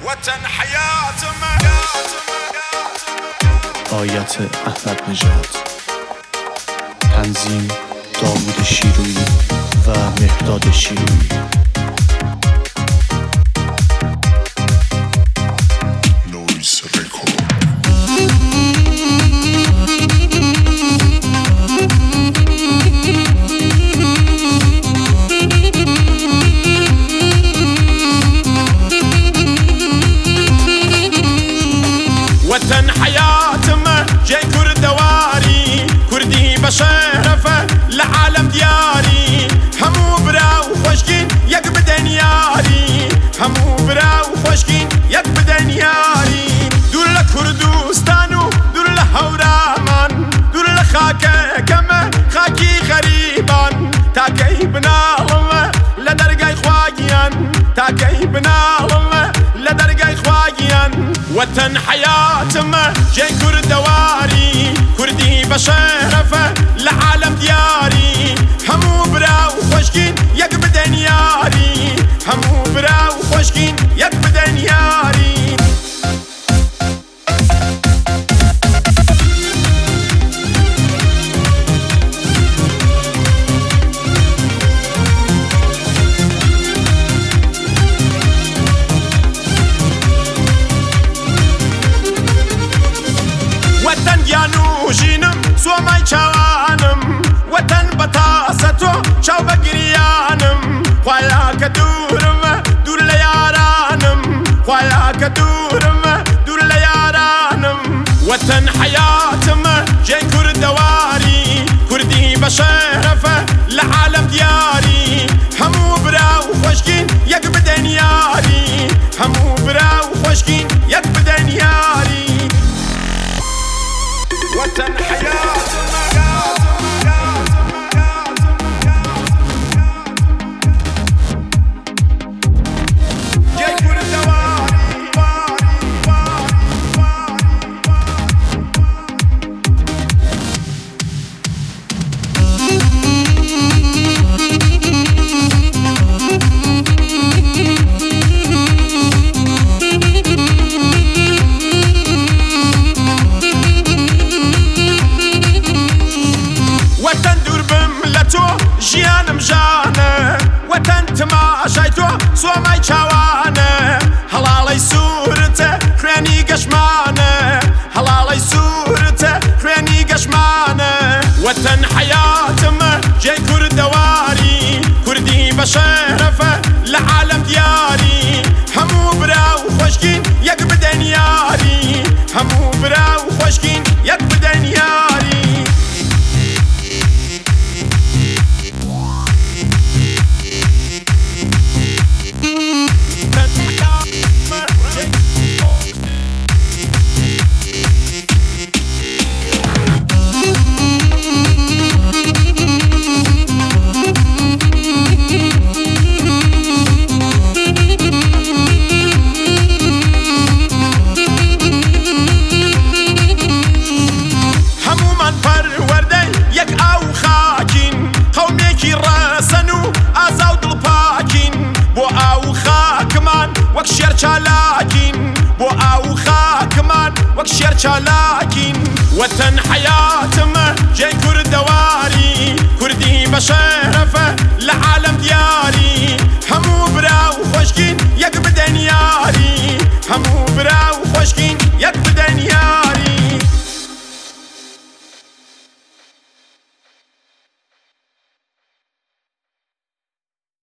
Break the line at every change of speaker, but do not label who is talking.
وطن حياتم.
آیت احمد نژاد، تنظیم داوود شیرویی و مهداد شیرویی.
وطن حياتم جاي كردواري كردي بشرفه لعالم دياري همو براو خوشكين يك بدن ياري همو براو خوشكين يك بدن ياري دور لكردستانو دور لهورامان دور لخاكه كما خاكي غريبان تاكي بنالله لدرجاي خواجيان تاكي بنالله لدرجاي خواجيان. وطن حياتم جاي كردواري كردي بشرفه لعالم دياري همو براو خوشكين يك بدن ياري همو براو خوشكين يك بدن ياري. وطن گیانو جینم سومای چوانم وطن بتاستو چاو بگریانم خوایا که دورم دور لیارانم خوایا که دورم دور لیارانم. وطن حیاتم جای کردواری کردی بشرفه لعالم دیاری همو براو خوشکین یک بدن یاری همو براو خوشکین یک بدن یاری. وطن حياتم جاي كردواري وطن دور بملتو جيانم جانه وطن تماشايتو سوماي چوانه هلالي صورته خواني قشمانه هلالي صورته خواني قشمانه. وطن حياتم جاي كردواري كردي بشرفه لعالم دياري همو براو خوشكين يك بدن ياري همو براو خوشكين يك بدن ياري. وەک چالاکین بۆ ئاو خاکمان وەک شێر چالاکین. وەتەن حەیاتمە جێی کوردەواری کوردی بەشەرەفە لە عالەم دیاری هەموو براو خۆشکین یەک بدەن یاری هەموو براو خۆشکین یەک